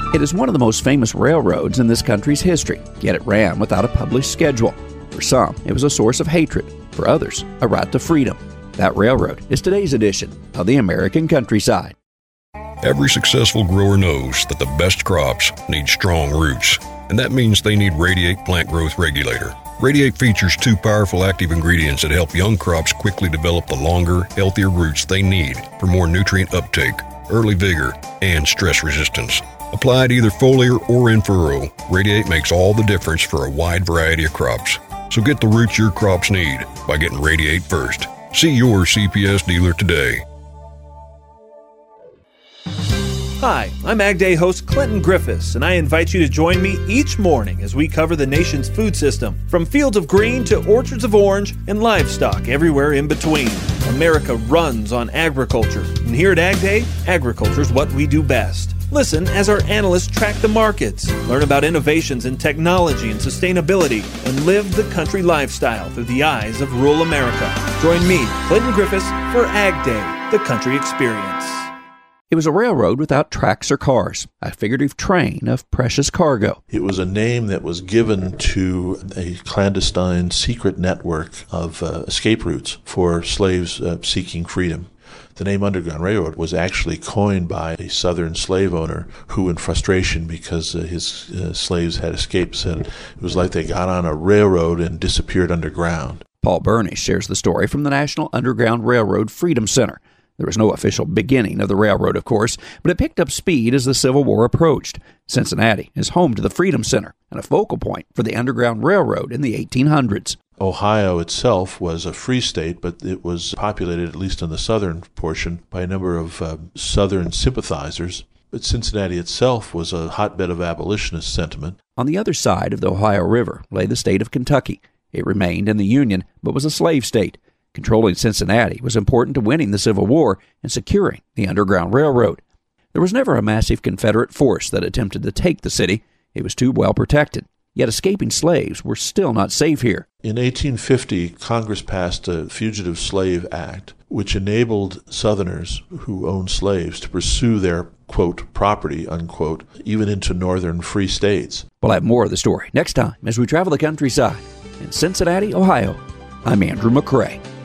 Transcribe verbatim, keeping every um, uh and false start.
It is one of the most famous railroads in this country's history, yet it ran without a published schedule. For some, it was a source of hatred. For others, a route to freedom. That railroad is today's edition of the American Countryside. Every successful grower knows that the best crops need strong roots, and that means they need Radiate Plant Growth Regulator. Radiate features two powerful active ingredients that help young crops quickly develop the longer, healthier roots they need for more nutrient uptake, early vigor, and stress resistance. Applied either foliar or in furrow, Radiate makes all the difference for a wide variety of crops. So get the roots your crops need by getting Radiate first. See your C P S dealer today. Hi, I'm Ag Day host Clinton Griffiths, and I invite you to join me each morning as we cover the nation's food system, from fields of green to orchards of orange and livestock everywhere in between. America runs on agriculture, and here at Ag Day, agriculture is what we do best. Listen as our analysts track the markets, learn about innovations in technology and sustainability, and live the country lifestyle through the eyes of rural America. Join me, Clinton Griffiths, for Ag Day, the country experience. It was a railroad without tracks or cars, a figurative train of precious cargo. It was a name that was given to a clandestine secret network of uh, escape routes for slaves uh, seeking freedom. The name Underground Railroad was actually coined by a southern slave owner who, in frustration because uh, his uh, slaves had escaped, said it was like they got on a railroad and disappeared underground. Paul Bernish shares the story from the National Underground Railroad Freedom Center. There was no official beginning of the railroad, of course, but it picked up speed as the Civil War approached. Cincinnati is home to the Freedom Center and a focal point for the Underground Railroad in the eighteen hundreds. Ohio itself was a free state, but it was populated, at least in the southern portion, by a number of uh, southern sympathizers. But Cincinnati itself was a hotbed of abolitionist sentiment. On the other side of the Ohio River lay the state of Kentucky. It remained in the Union, but was a slave state. Controlling Cincinnati was important to winning the Civil War and securing the Underground Railroad. There was never a massive Confederate force that attempted to take the city. It was too well protected. Yet escaping slaves were still not safe here. In eighteen fifty, Congress passed a Fugitive Slave Act, which enabled Southerners who owned slaves to pursue their, quote, property, unquote, even into northern free states. We'll have more of the story next time as we travel the countryside. In Cincinnati, Ohio, I'm Andrew McCrae.